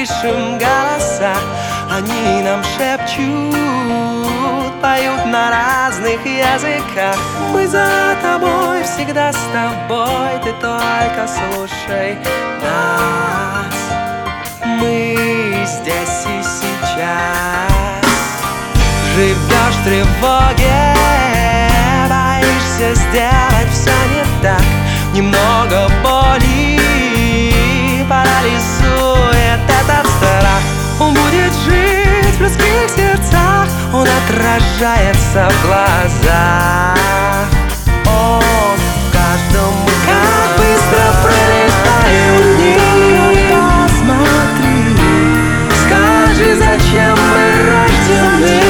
слышим голоса, они нам шепчут, поют на разных языках. Мы за тобой, всегда с тобой, ты только слушай нас. Мы здесь и сейчас. Живешь в тревоге, боишься сделать все не так. Немного боли парализует этот страх. Он будет жить в людских сердцах, он отражается в глазах. Он в каждом. Как быстро пролетают дни. Посмотри, скажи, зачем мы рождены?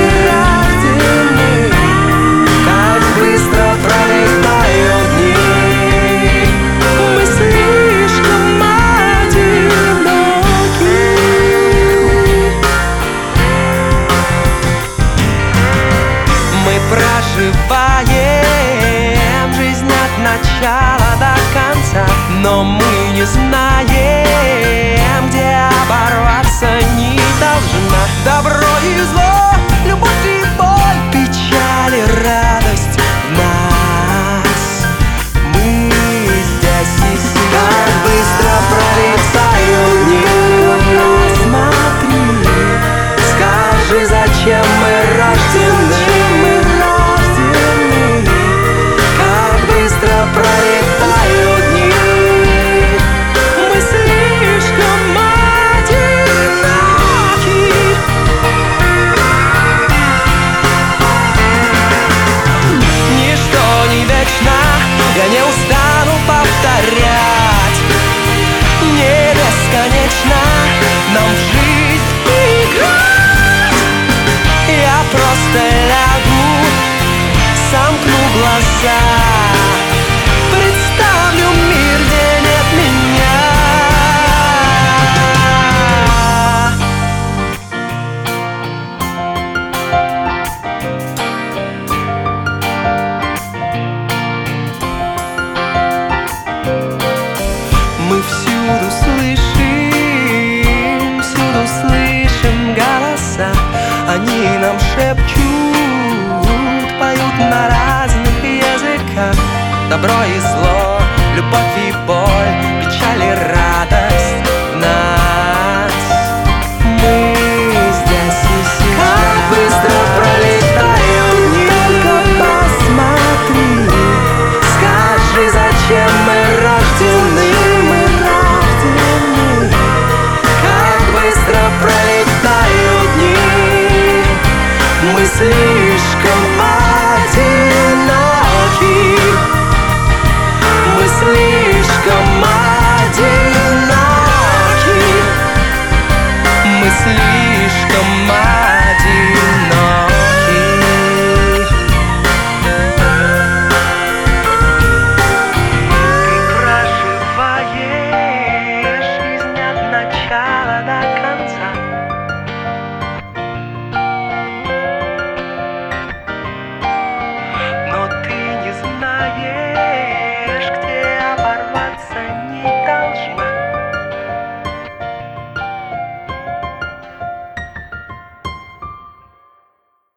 Как быстро пролетают дни. Мы слишком одиноки. Мы проживаем жизнь от начала до конца, но мы не знаем, где оборваться не должна. Добро и зло, любовь и боль, печаль и радость в нас. Мы здесь и сейчас. Как быстро пролетают дни. Посмотри, скажи, зачем мы рождены? Как быстро пролетают дни. Мы слишком одиноки. Ничто не вечно, я не устану повторять. Не бесконечно нам в жизни